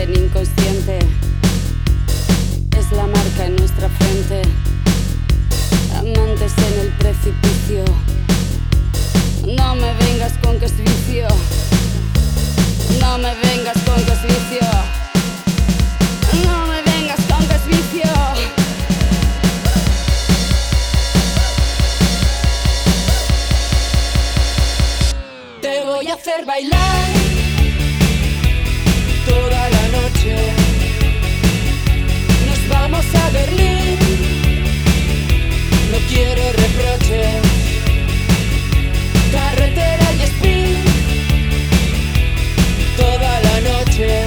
joven inconsciente, es la marca en nuestra frente. Amantes en el precipicio, no me vengas con que es vicio, no me vengas con que es vicio, no me vengas con que es vicio. Te voy a hacer bailar toda la noche. Nos vamos a Berlín, no quiero reproches. Carretera y spin toda la noche,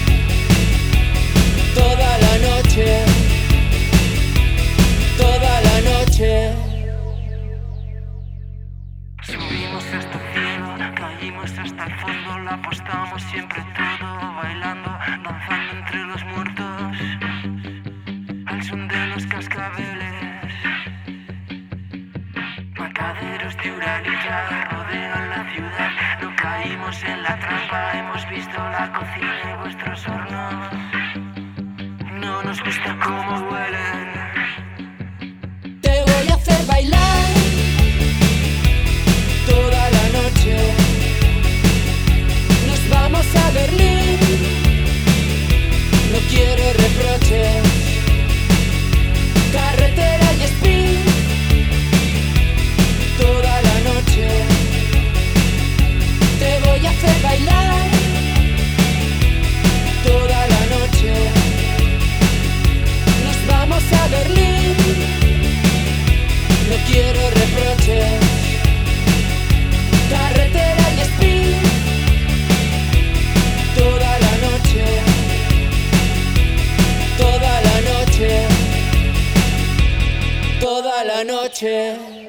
toda la noche, toda la noche. Subimos hasta el cielo, caímos hasta el fondo, la apostamos siempre todo, bailando, danzando entre los muertos, al son de los cascabeles. Mataderos de Uralilla rodean la ciudad, no caímos en la trampa, hemos visto la cocina y vuestros hornos, no nos gusta cómo huelen. Te voy a hacer bailar toda la noche. Nos vamos a Berlín, no quiero reproches. Carretera y spin toda la noche. Te voy a hacer bailar toda la noche. Nos vamos a Berlín, no quiero reproches. Carretera y spin toda la noche, toda la noche, toda la noche.